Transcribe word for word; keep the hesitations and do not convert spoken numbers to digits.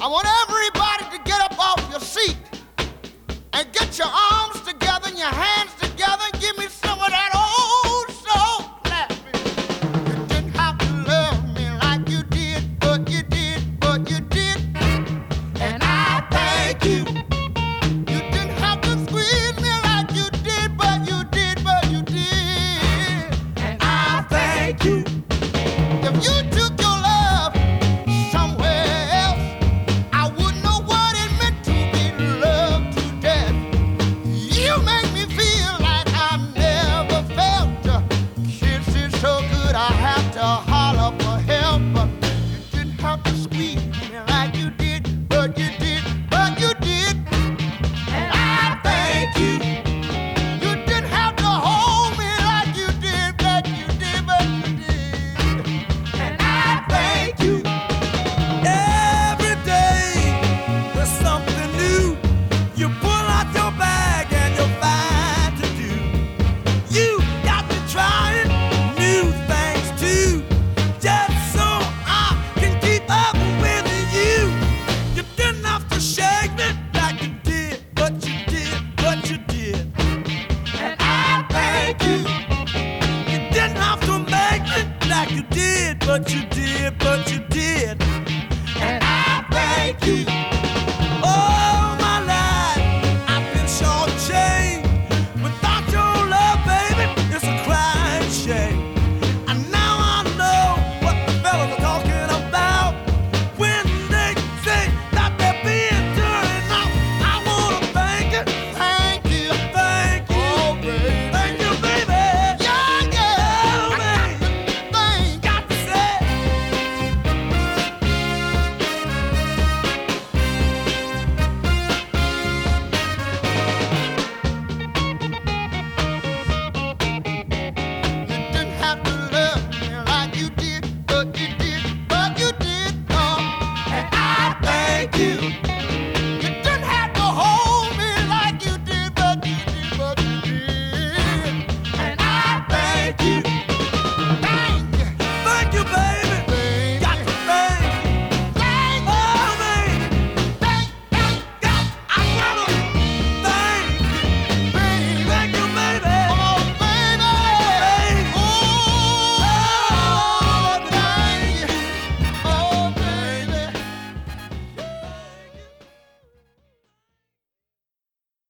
I want everybody to get up off your seat and get your arms together and your hands together and give me some of that old soul laughing. You didn't have to love me like you did, but you did, but you did. And I thank you. You didn't have to squeeze me like you did, but you did, but you did. And I thank you. If you took your love somewhere else, I wouldn't know what it meant to be loved to death. You make me feel like I've never felt. Kisses so good I have to holler for help. You didn't have to squeeze me like you did, but you did, but you did. And I thank you. You didn't have to hold me like you did, but you did, but you did. And I thank you. Every day there's something new. You pull out your bag and you'll find to do. You got me trying new things too, just so I can keep up with you. You didn't have to shake me like you did, but you did, but you did. And I thank you. You didn't have to make me like you did, but you did, but you did. And I thank you.